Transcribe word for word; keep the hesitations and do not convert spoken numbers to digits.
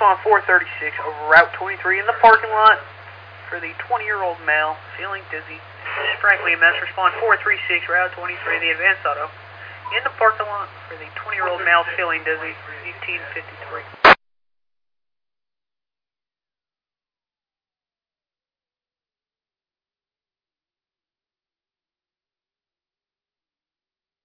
respond four thirty-six over Route twenty-three in the parking lot for the twenty-year-old male feeling dizzy. This is Franklin E M S, respond four three six, Route twenty-three, the advanced auto, in the parking lot for the twenty-year-old male feeling dizzy, eighteen fifty-three.